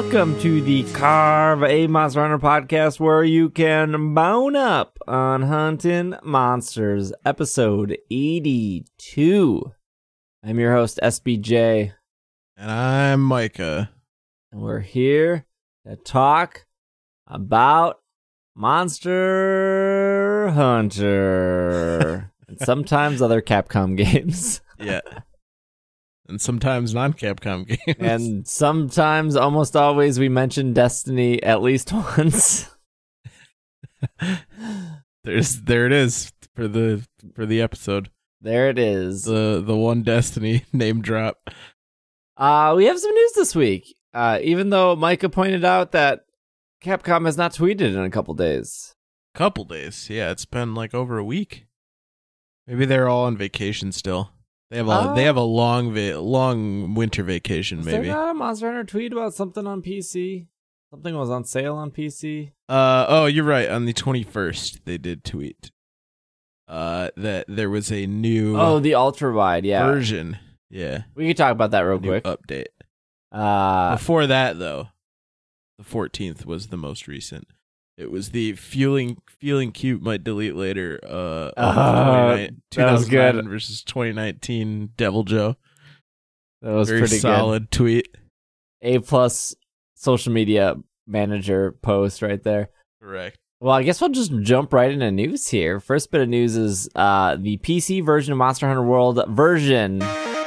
Welcome to the Carve a Monster Hunter podcast, where you can bone up on hunting monsters, episode 82. I'm your host, SBJ. And I'm Micah. And we're here to talk about Monster Hunter. And sometimes other Capcom games. Yeah. And sometimes non-Capcom games. And sometimes, almost always, we mention Destiny at least once. There it is for the episode. There it is. The one Destiny name drop. We have some news this week. Even though Micah pointed out that Capcom has not tweeted in a couple days. Couple days. Yeah, it's been like over a week. Maybe they're all on vacation still. They have a long winter vacation. Was maybe. there not a Monster Hunter tweet about something on PC? Something was on sale on PC. Oh, you're right. On the 21st, they did tweet. That there was a new. Oh, the ultra wide, yeah. Version. Yeah. We can talk about that real New quick. Update. Before Before that, though, the 14th was the most recent. It was the feeling cute might delete later. That was good. Versus 2019 Devil Joe. That was Very pretty solid tweet. A+ social media manager post right there. Correct. Well, I guess we'll just jump right into news here. First bit of news is the PC version of Monster Hunter World version.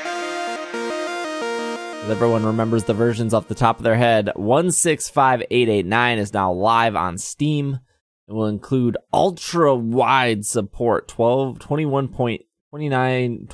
As everyone remembers the versions off the top of their head, 165889 is now live on Steam. It will include ultra-wide support, 21.29,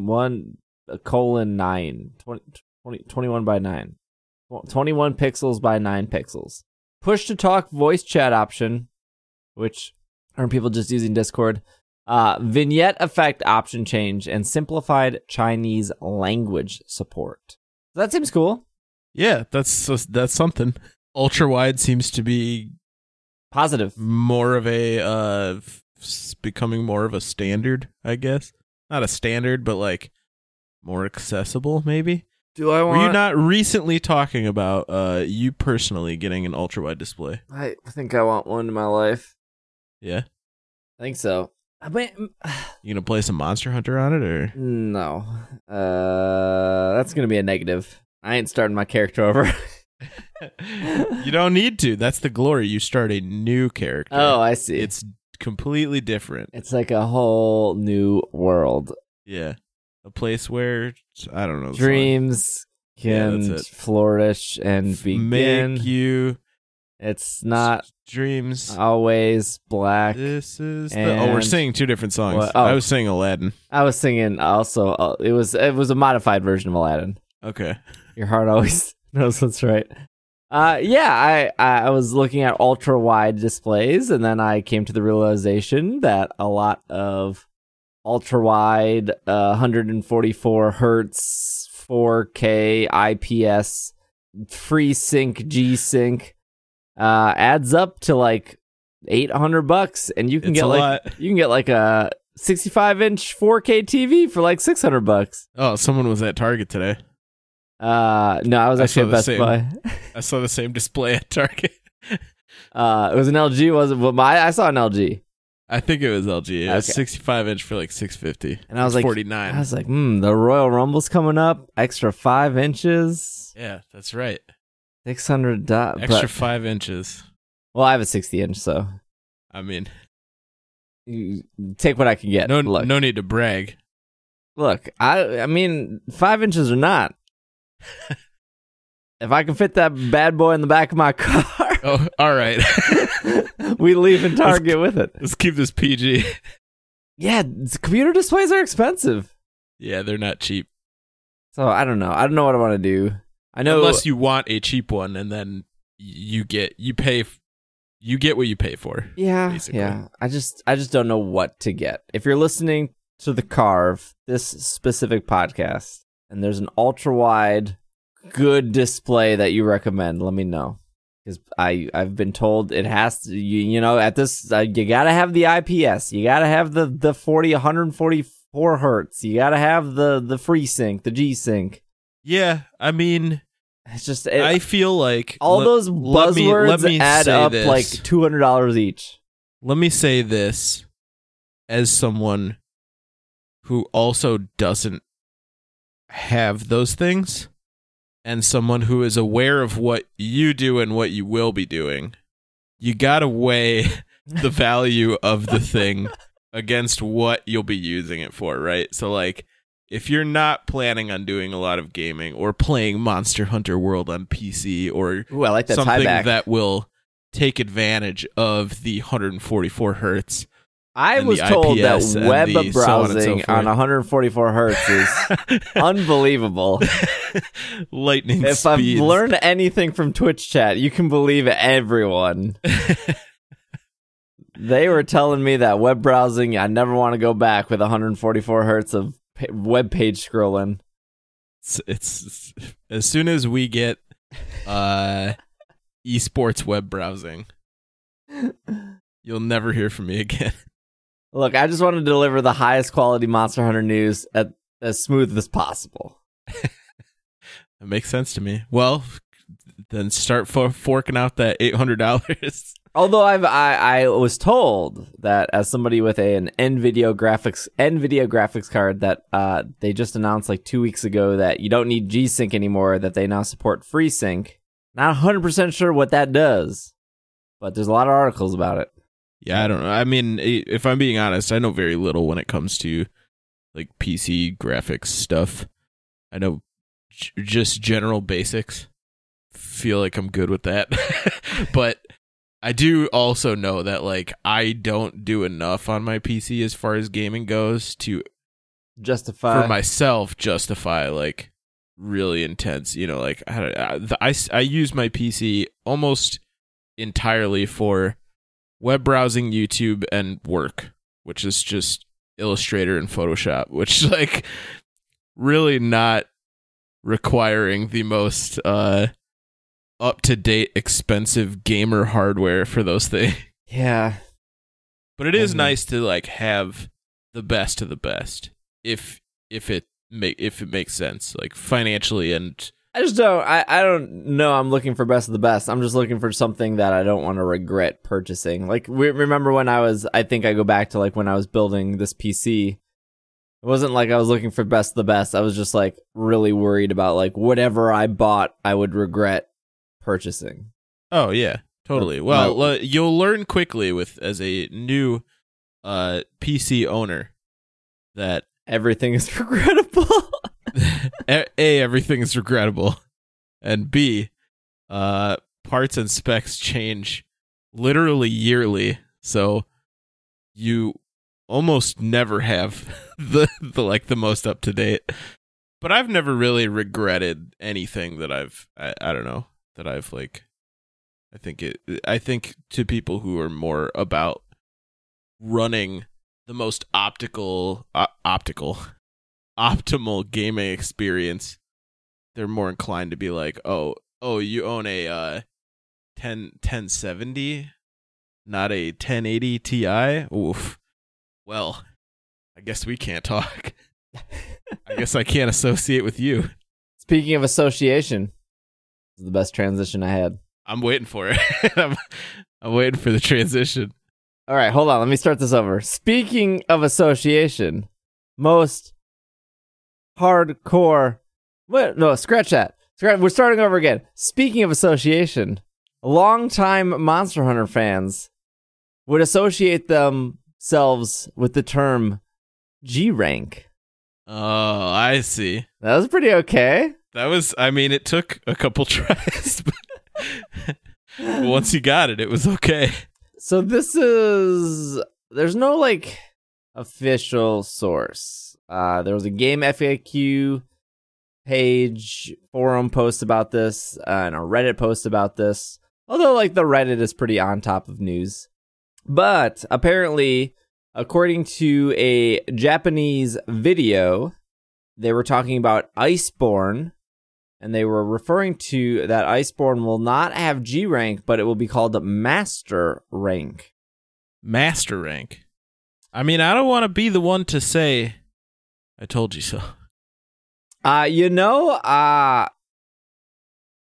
21:9, 21 by 9, 21 pixels by 9 pixels. Push-to-talk voice chat option, which aren't people just using Discord, vignette effect option change, and simplified Chinese language support. So that seems cool. Yeah, that's something. Ultra wide seems to be Positive. more of a becoming more of a standard, I guess. Not a standard, but like more accessible, maybe. Were you not recently talking about you personally getting an ultra wide display? I think I want one in my life. Yeah. I think so. You gonna play some Monster Hunter on it, or No. That's gonna be a negative. I ain't starting my character over. you don't need to? That's the glory. You start a new character. Oh, I see. It's completely different. It's like a whole new world. Yeah, a place where I don't know. Dreams can flourish and begin. Make you. It's not dreams. always black. This is and we're singing two different songs. What? Oh. I was singing Aladdin. I was singing also. It was a modified version of Aladdin. Okay. Your heart always knows what's right. Yeah, I was looking at ultra wide displays, and then I came to the realization that a lot of ultra wide, 144 hertz, 4K IPS, FreeSync, G-Sync, adds up to like $800, and you can It's get a like lot. you can get like a 65-inch 4K TV for like $600. Oh, someone was at Target today. No, I was actually at Best Buy. I saw the same display at Target. It was an LG, was it? Well, I saw an LG. I think it was LG. It was Okay. 65-inch for like $650. And I was like, 49. I was like, the Royal Rumble's coming up. Extra 5 inches. Yeah, that's right. $600. Extra 5 inches. Well, I have a 60-inch, so I mean, you take what I can get. no need to brag. Look, I mean, 5 inches or not. If I can fit that bad boy in the back of my car, Oh, all right. we leave in Target with it. Let's keep this PG. Yeah, computer displays are expensive. Yeah, they're not cheap. So I don't know. I don't know what I want to do. I know Unless you want a cheap one, and then you get what you pay for. Yeah, basically. yeah. I just don't know what to get. If you're listening to the Carve, this specific podcast, and there's an ultra wide good display that you recommend, let me know. Because I've been told it has to, you know, at this, you gotta have the IPS, you gotta have the 144 hertz, you gotta have the FreeSync, the G-Sync. Yeah, I mean, It's just I feel like all those buzzwords add up this. like $200 each. Let me say this as someone who also doesn't have those things, and someone who is aware of what you do and what you will be doing. You gotta weigh the value of the thing against what you'll be using it for, right? So like, if you're not planning on doing a lot of gaming or playing Monster Hunter World on PC or I like that something tieback. that will take advantage of the 144 hertz. I was told that web browsing on 144 hertz is unbelievable. Lightning speeds. If I've learned anything from Twitch chat, you can believe everyone. They were telling me that web browsing, I never want to go back with 144 hertz of web page scrolling. It's as soon as we get esports web browsing, you'll never hear from me again. Look, I just want to deliver the highest quality Monster Hunter news as smooth as possible. That makes sense to me. Well, then start forking out that $800. Although I was told that as somebody with an NVIDIA graphics card that they just announced like 2 weeks ago that you don't need G-Sync anymore, that they now support FreeSync. Not 100% sure what that does, but there's a lot of articles about it. Yeah, I don't know. I mean, if I'm being honest, I know very little when it comes to like PC graphics stuff. I know just general basics. Feel like I'm good with that. But I do also know that like I don't do enough on my PC as far as gaming goes to justify like really intense, you know, like I use my PC almost entirely for web browsing, YouTube, and work, which is just Illustrator and Photoshop, which is like really not requiring the most up-to-date expensive gamer hardware for those things. Yeah. But it is nice to like have the best of the best if it makes sense, like financially. And I just don't I don't know I'm looking for best of the best. I'm just looking for something that I don't want to regret purchasing. Like remember when I think I go back to like when I was building this PC. It wasn't like I was looking for best of the best. I was just like really worried about like whatever I bought I would regret purchasing. Oh yeah, totally. Well, you'll learn quickly as a new PC owner that everything is regrettable. A, everything is regrettable, and B, parts and specs change literally yearly, so you almost never have the most up to date. But I've never really regretted anything that I don't know that I've like. I think to people who are more about running the most optimal gaming experience, they're more inclined to be like, oh, you own a 1070, not a 1080 Ti. Oof. Well, I guess we can't talk. I guess I can't associate with you. Speaking of association, this is the best transition I had. I'm waiting for it. I'm waiting for the transition. All right, hold on. Let me start this over. Speaking of association, most hardcore... scratch that. We're starting over again. Speaking of association, longtime Monster Hunter fans would associate themselves with the term G-Rank. Oh, I see. That was pretty okay. It took a couple tries, but once you got it, it was okay. So there's no like official source. There was a game FAQ page, forum post about this, and a Reddit post about this. Although like the Reddit is pretty on top of news. But apparently, according to a Japanese video, they were talking about Iceborne. And they were referring to that Iceborne will not have G rank, but it will be called Master Rank. Master Rank. I mean, I don't want to be the one to say, I told you so.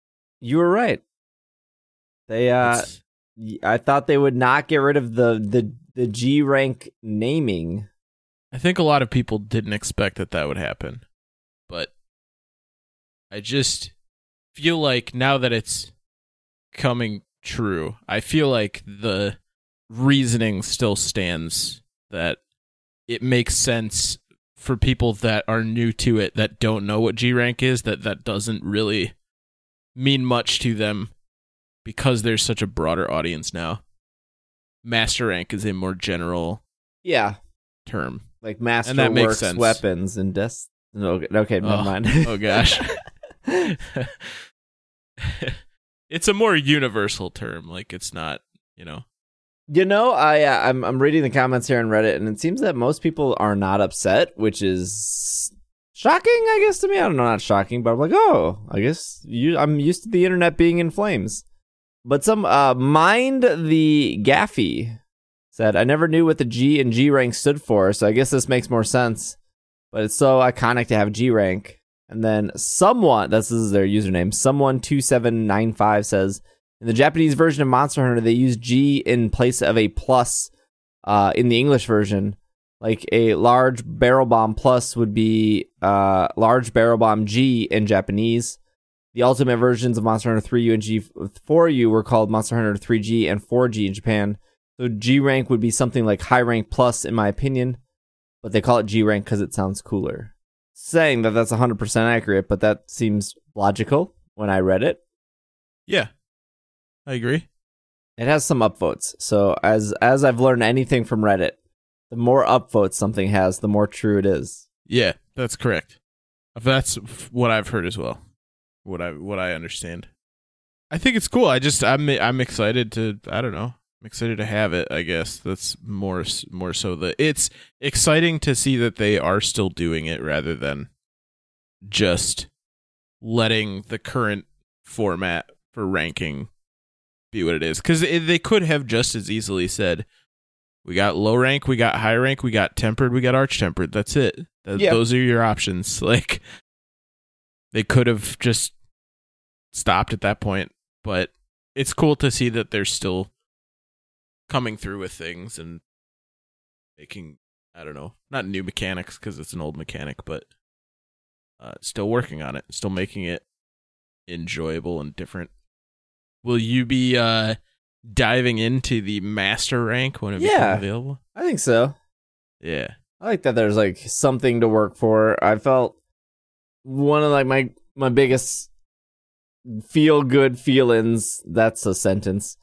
You were right. They I thought they would not get rid of the G rank naming. I think a lot of people didn't expect that would happen. But I just feel like now that it's coming true, I feel like the reasoning still stands that it makes sense for people that are new to it, that don't know what G rank is, that doesn't really mean much to them because there's such a broader audience now. Master rank is a more general term. Like Masterworks weapons and okay, never mind. Oh gosh. It's a more universal term. Like it's not, I'm reading the comments here on Reddit, and it seems that most people are not upset, which is shocking, I guess, to me. I don't know, not shocking, but I'm like, I guess I'm used to the internet being in flames. But some Mind the Gaffy said, I never knew what the G and G rank stood for, so I guess this makes more sense. But it's so iconic to have G rank. And then this is their username, someone2795 says, in the Japanese version of Monster Hunter, they use G in place of a plus in the English version. Like a large barrel bomb plus would be large barrel bomb G in Japanese. The ultimate versions of Monster Hunter 3U and G4U were called Monster Hunter 3G and 4G in Japan. So G rank would be something like high rank plus, in my opinion. But they call it G rank because it sounds cooler. Saying that that's 100% accurate, but that seems logical when I read it. Yeah, I agree. It has some upvotes. So as I've learned anything from Reddit, the more upvotes something has, the more true it is. Yeah, that's correct. That's what I've heard as well. What I understand. I think it's cool. I'm excited to, I don't know. I'm excited to have it, I guess. That's more so that it's exciting to see that they are still doing it rather than just letting the current format for ranking be what it is. Because they could have just as easily said, we got low rank, we got high rank, we got tempered, we got arch tempered. That's it. Those are your options. Like, they could have just stopped at that point. But it's cool to see that they're still coming through with things and making, I don't know, not new mechanics because it's an old mechanic, but still working on it, still making it enjoyable and different. Will you be diving into the master rank when it becomes available? I think so. Yeah. I like that there's like something to work for. I felt one of like my biggest feel good feelings, that's a sentence,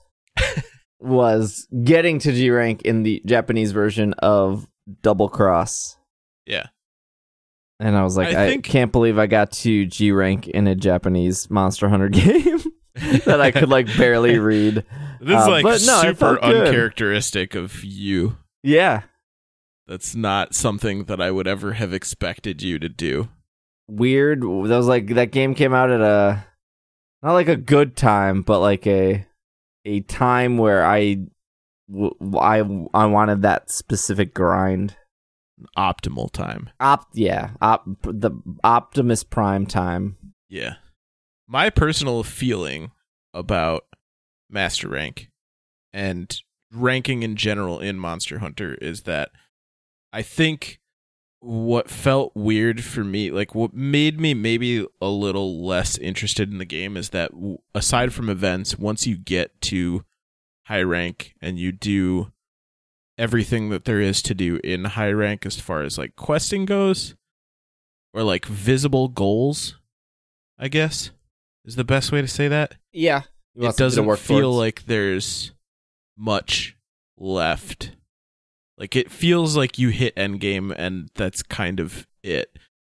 was getting to G rank in the Japanese version of Double Cross. Yeah. And I was like, I can't believe I got to G rank in a Japanese Monster Hunter game that I could like barely read. This is super uncharacteristic of you. Yeah. That's not something that I would ever have expected you to do. Weird. That was like, that game came out at not like a good time, but like a time where I wanted that specific grind. Optimal time. The Optimus Prime time. Yeah. My personal feeling about Master Rank and ranking in general in Monster Hunter is that I think what felt weird for me, like what made me maybe a little less interested in the game, is that aside from events, once you get to high rank and you do everything that there is to do in high rank as far as like questing goes, or like visible goals, I guess is the best way to say that. Yeah. It doesn't feel like there's much left. Like, it feels like you hit endgame and that's kind of it.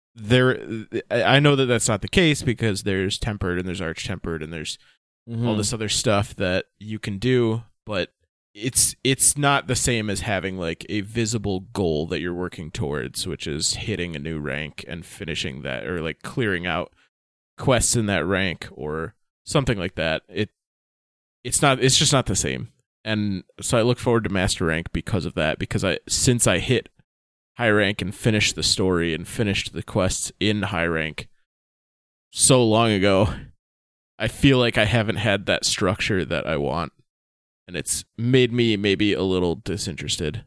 I know that that's not the case because there's tempered and there's arch tempered and there's all this other stuff that you can do, but it's not the same as having like a visible goal that you're working towards, which is hitting a new rank and finishing that, or like clearing out quests in that rank or something like that. It's just not the same. And so I look forward to Master Rank because of that, because since I hit high rank and finished the story and finished the quests in high rank so long ago, I feel like I haven't had that structure that I want, and it's made me maybe a little disinterested.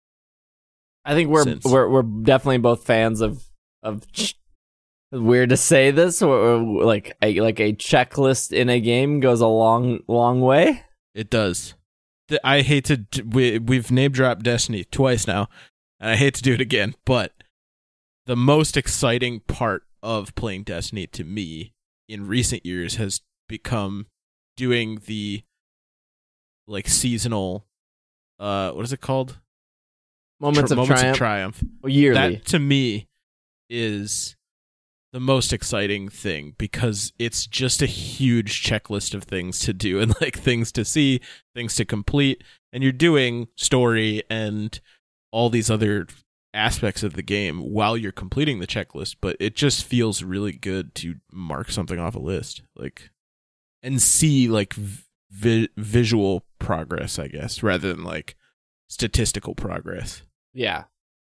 I think we're definitely both fans of weird to say this, or like a checklist in a game goes a long way. It does. I hate to we've name dropped Destiny twice now, and I hate to do it again, but the most exciting part of playing Destiny to me in recent years has become doing the like seasonal what is it called? Moments of Triumph. Yearly. That to me is the most exciting thing because it's just a huge checklist of things to do and like things to see, things to complete, and you're doing story and all these other aspects of the game while you're completing the checklist, but it just feels really good to mark something off a list, like, and see like visual progress, I guess, rather than like statistical progress. Yeah.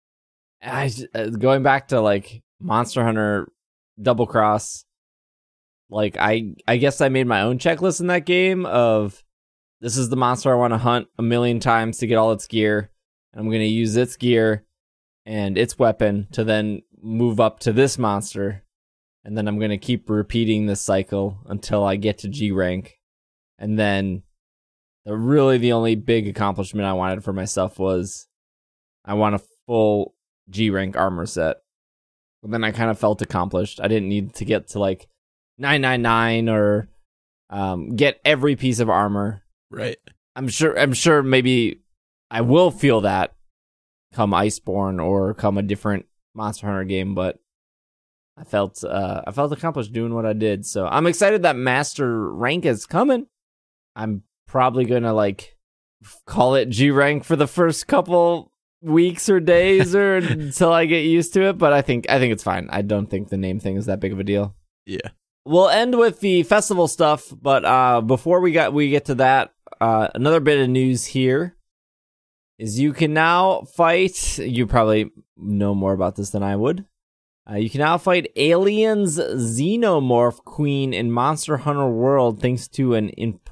Going back to like Monster Hunter Double Cross, like I guess I made my own checklist in that game of this is the monster I want to hunt a million times to get all its gear. And I'm going to use its gear and its weapon to then move up to this monster. And then I'm going to keep repeating this cycle until I get to G rank. And then the only big accomplishment I wanted for myself was I want a full G rank armor set. But then I kind of felt accomplished. I didn't need to get to like 999 or get every piece of armor. Right. I'm sure maybe I will feel that come Iceborne or come a different Monster Hunter game, but I felt accomplished doing what I did. So I'm excited that Master Rank is coming. I'm probably gonna like call it G rank for the first couple weeks or days or until I get used to it, but I think it's fine. I don't think the name thing is that big of a deal. Yeah. We'll end with the festival stuff, but before we get to that, another bit of news here is you can now fight. You probably know more about this than I would. You can now fight Alien's Xenomorph Queen in Monster Hunter World thanks to an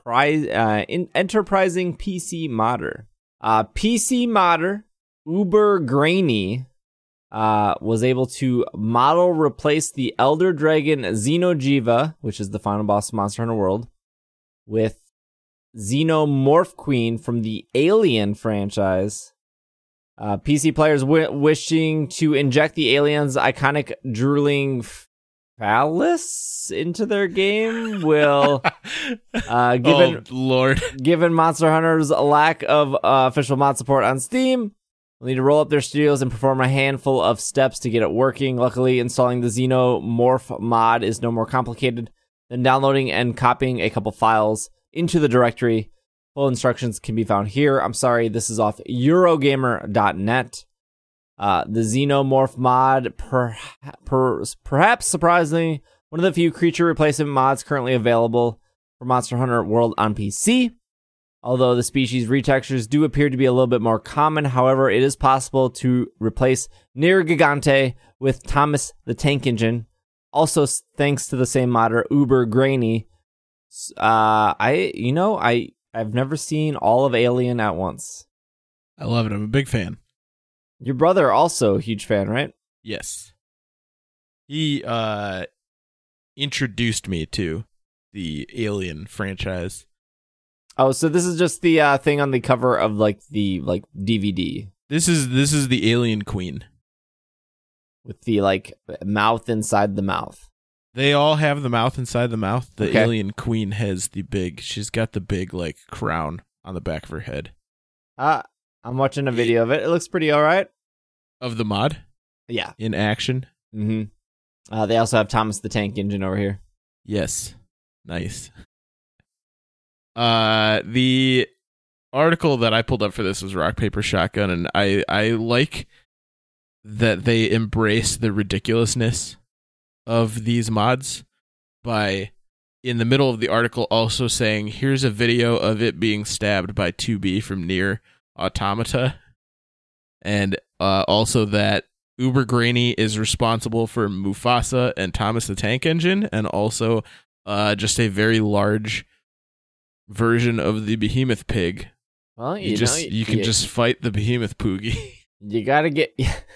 enterprising PC modder. PC modder Uber Grainy was able to model replace the Elder Dragon Xeno'jiiva, which is the final boss of Monster Hunter World, with Xenomorph Queen from the Alien franchise. PC players wishing to inject the alien's iconic drooling phallus into their game will, given Monster Hunter's lack of official mod support on Steam, will need to roll up their studios and perform a handful of steps to get it working. Luckily, installing the Xenomorph mod is no more complicated than downloading and copying a couple files into the directory. Full instructions can be found here. I'm sorry, this is off Eurogamer.net. The Xenomorph mod, perhaps surprisingly, one of the few creature replacement mods currently available for Monster Hunter World on PC. Although the species retextures do appear to be a little bit more common, however, it is possible to replace Nier Gigante with Thomas the Tank Engine. Also, thanks to the same modder, Uber Grainy. I've never seen all of Alien at once. I love it. I'm a big fan. Your brother also a huge fan, right? Yes. He introduced me to the Alien franchise. Oh, so this is just the thing on the cover of the DVD. This is the Alien Queen with the mouth inside the mouth. They all have the mouth inside the mouth. The Alien Queen has she's got the big crown on the back of her head. I'm watching a video of it. It looks pretty all right. Of the mod? Yeah. In action? Mm-hmm. They also have Thomas the Tank Engine over here. Yes. Nice. The article that I pulled up for this was Rock, Paper, Shotgun, and I like that they embrace the ridiculousness of these mods by, in the middle of the article, also saying, here's a video of it being stabbed by 2B from Nier Automata, and also that Uber Grainy is responsible for Mufasa and Thomas the Tank Engine, and also just a very large version of the behemoth pig. Well, you can just fight the behemoth Poogie. You gotta get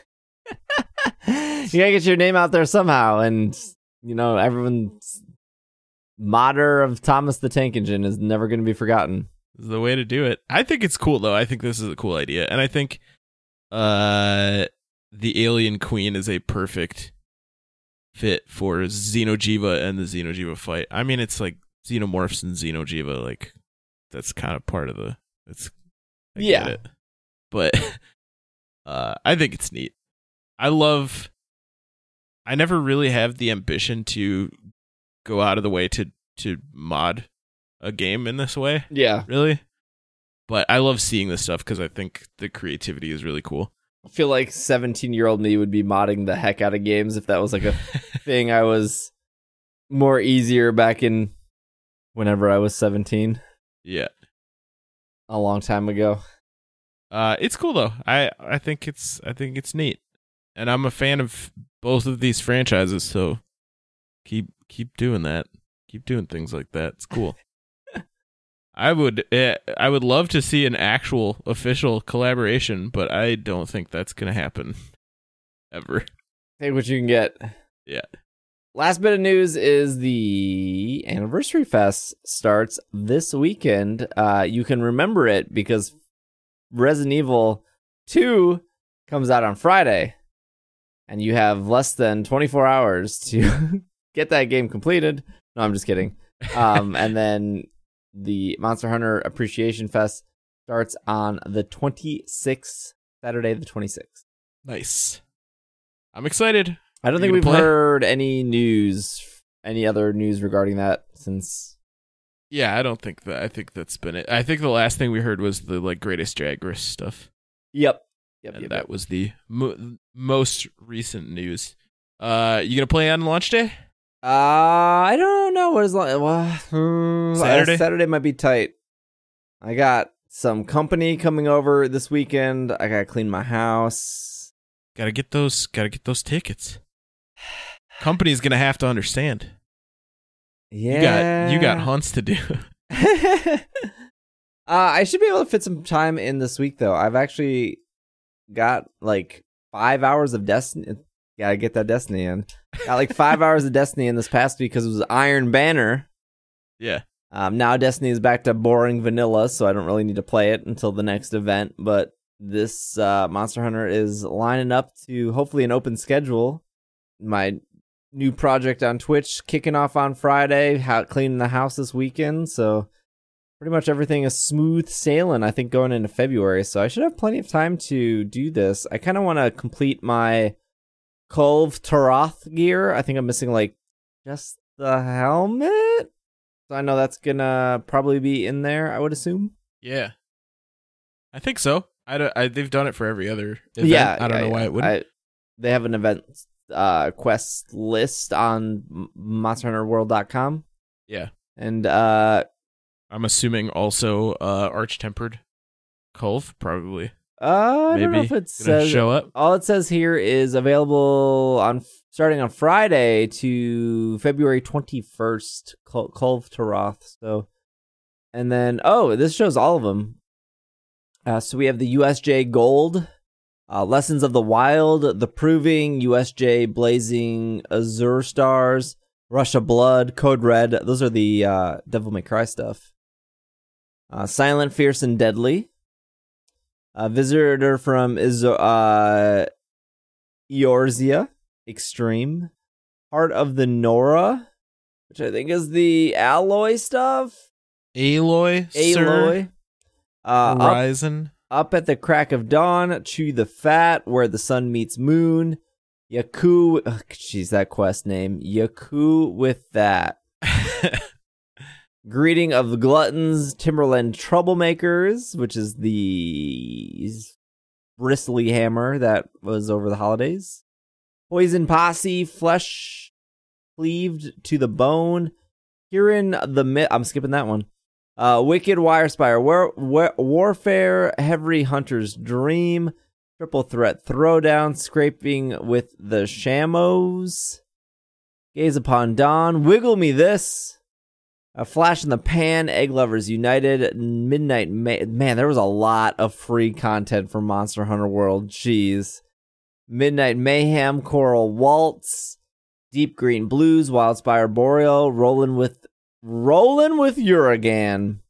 your name out there somehow, and everyone's modder of Thomas the Tank Engine is never going to be forgotten. This is the way to do it. I think it's cool though. I think this is a cool idea, and I think the Alien Queen is a perfect fit for Xeno'jiiva and the Xeno'jiiva fight. I mean, it's like Xenomorphs and Xeno'jiiva, like that's kind of part of the. I get it. But I think it's neat. I never really have the ambition to go out of the way to mod a game in this way. Yeah, really. But I love seeing this stuff because I think the creativity is really cool. I feel like 17-year-old me would be modding the heck out of games if that was like a thing I was more easier back in whenever I was 17. Yeah. A long time ago. It's cool though. I think it's neat. And I'm a fan of both of these franchises, so keep doing that. Keep doing things like that. It's cool. I would love to see an actual official collaboration, but I don't think that's going to happen ever. Take what you can get. Yeah. Last bit of news is the Anniversary Fest starts this weekend. You can remember it because Resident Evil 2 comes out on Friday, and you have less than 24 hours to get that game completed. No, I'm just kidding. And then the Monster Hunter Appreciation Fest starts on the 26th, Saturday the 26th. Nice. I'm excited. I don't think we've heard any other news regarding that since. Yeah, I don't think that. I think that's been it. I think the last thing we heard was the Greatest Jaguars stuff. Yep. That was the most recent news. You gonna play on launch day? I don't know what is Saturday. Saturday might be tight. I got some company coming over this weekend. I gotta clean my house. Gotta get those tickets. Company's gonna have to understand. Yeah, you got hunts to do. I should be able to fit some time in this week though. I've actually got 5 hours of Destiny. Gotta get that Destiny in. Got 5 hours of Destiny in this past week because it was Iron Banner. Yeah. Now Destiny is back to boring vanilla, so I don't really need to play it until the next event. But this Monster Hunter is lining up to hopefully an open schedule. My new project on Twitch kicking off on Friday. Cleaning the house this weekend, so pretty much everything is smooth sailing. I think going into February, so I should have plenty of time to do this. I kind of want to complete my Kulve Taroth gear. I think I'm missing just the helmet. So I know that's gonna probably be in there, I would assume. Yeah. I think so. They've done it for every other event. Yeah. I don't know why it wouldn't. They have an event quest list on MonsterHunterWorld.com. Yeah. And I'm assuming also Arch-Tempered Kulve, probably. I don't know if it says show up. All it says here is available starting on Friday to February 21st. Kulve Taroth. So, and then this shows all of them. So we have the USJ Gold, Lessons of the Wild, The Proving, USJ Blazing Azure Stars, Russia Blood, Code Red. Those are the Devil May Cry stuff. Silent, Fierce, and Deadly. Visitor from Eorzea, Extreme. Heart of the Nora, which I think is the Alloy stuff. Aloy. Sir. Horizon. Up at the Crack of Dawn, Chew the Fat, Where the Sun Meets Moon. Yaku. That quest name. Yaku with that. Greeting of the Gluttons, Timberland Troublemakers, which is the bristly hammer that was over the holidays. Poison Posse, Flesh Cleaved to the Bone. Herein the Myth. I'm skipping that one. Wicked Wirespire, Warfare, Heavy Hunter's Dream, Triple Threat Throwdown, Scraping with the Shamos, Gaze Upon Dawn, Wiggle Me This, Flash in the Pan, Egg Lovers United, Midnight Man, there was a lot of free content for Monster Hunter World. Jeez. Midnight Mayhem, Coral Waltz, Deep Green Blues, Wildspire Boreal, Rollin' with Uragan.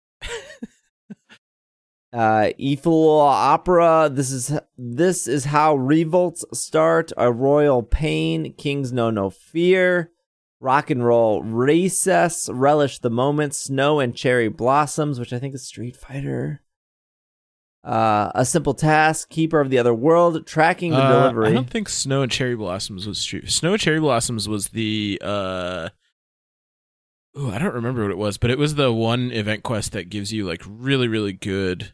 Ethel Opera, this is how revolts start. A Royal Pain, Kings Know No Fear, Rock and Roll Recess, Relish the Moment, Snow and Cherry Blossoms, which I think is Street Fighter. A Simple Task, Keeper of the Other World, Tracking the Delivery. I don't think Snow and Cherry Blossoms was Street. Snow and Cherry Blossoms was the I don't remember what it was, but it was the one event quest that gives you like really, really good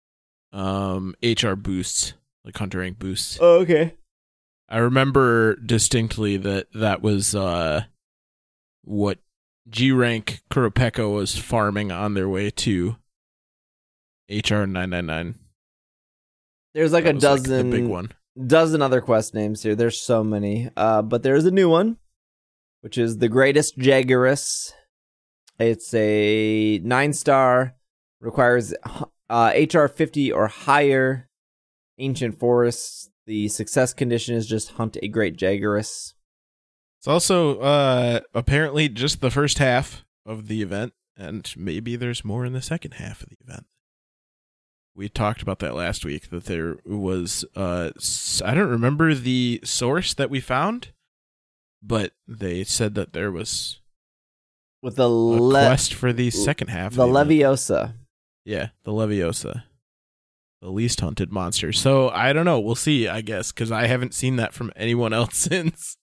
HR boosts, like hunter rank boosts. Oh, okay. I remember distinctly that was what G rank Kurapeka was farming on their way to HR 999. There's like a dozen, like the big one. Dozen other quest names here. There's so many. But there's a new one, which is The Greatest Jaggerus. It's a 9-star, requires HR 50 or higher. Ancient Forests. The success condition is just hunt a great Jaggerus. It's also apparently just the first half of the event, and maybe there's more in the second half of the event. We talked about that last week, that there was, I don't remember the source that we found, but they said that there was with the quest for the second half. The Leviosa. Yeah, the Leviosa. The least hunted monster. So, I don't know. We'll see, I guess, because I haven't seen that from anyone else since.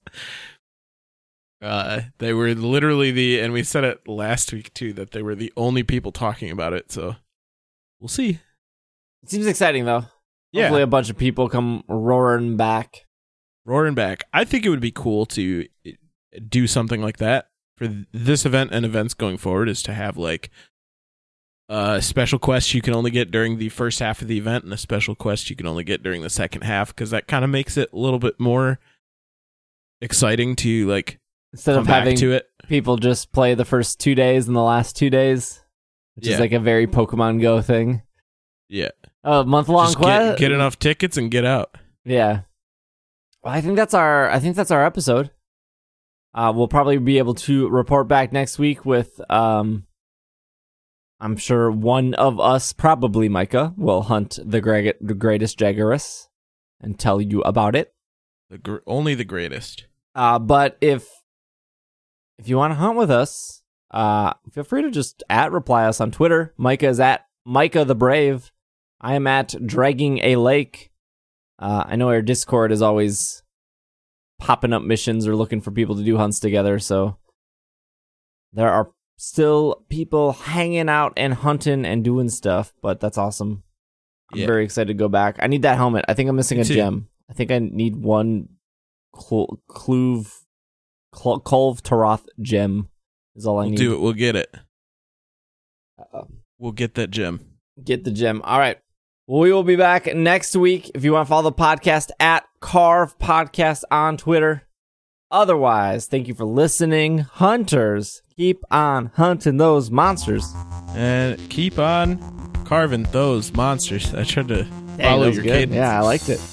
They were literally and we said it last week too, that they were the only people talking about it, so we'll see. It seems exciting though. Yeah. Hopefully a bunch of people come roaring back. I think it would be cool to do something like that for this event and events going forward, is to have like a special quest you can only get during the first half of the event and a special quest you can only get during the second half, because that kind of makes it a little bit more exciting to like instead of having to it. People just play the first 2 days and the last 2 days, which is like a very Pokemon Go thing. Yeah. A month-long quest. Get enough tickets and get out. Yeah. Well, I think that's our episode. We'll probably be able to report back next week with I'm sure one of us, probably Micah, will hunt the greatest Jaggerus and tell you about it. Only the greatest. But if you want to hunt with us, feel free to just reply us on Twitter. Micah is at Micah the Brave. I am at Dragging a Lake. I know our Discord is always popping up missions or looking for people to do hunts together, so there are still people hanging out and hunting and doing stuff, but that's awesome. I'm very excited to go back. I need that helmet. I think I'm missing a gem. I think I need one Kulve Taroth gem is all I need. We'll do it. We'll get it. We'll get that gem. Get the gem. All right. We will be back next week. If you want to follow the podcast, at Carve Podcast on Twitter. Otherwise, thank you for listening. Hunters, keep on hunting those monsters. And keep on carving those monsters. I tried to follow your cadence. Yeah, I liked it.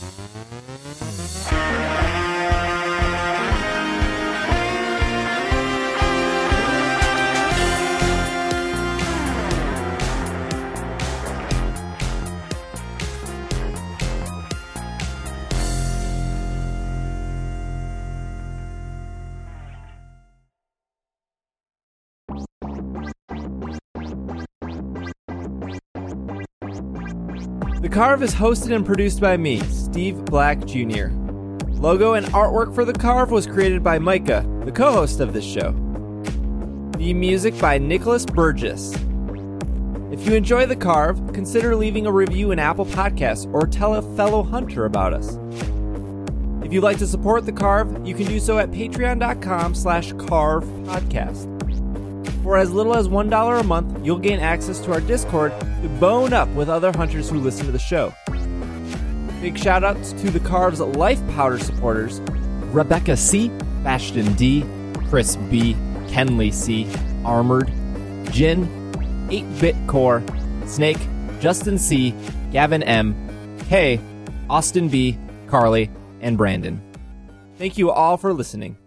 The Carve is hosted and produced by me, Steve Black Jr. Logo and artwork for The Carve was created by Micah, the co-host of this show. Theme music by Nicholas Burgess. If you enjoy The Carve, consider leaving a review in Apple Podcasts or tell a fellow hunter about us. If you'd like to support The Carve, you can do so at patreon.com/carvepodcast. For as little as $1 a month, you'll gain access to our Discord to bone up with other hunters who listen to the show. Big shout-outs to The Carve's Life Powder supporters, Rebecca C., Bastion D., Chris B., Kenley C., Armored, Jin, 8-Bit Core, Snake, Justin C, Gavin M, Kay, Austin B, Carly, and Brandon. Thank you all for listening.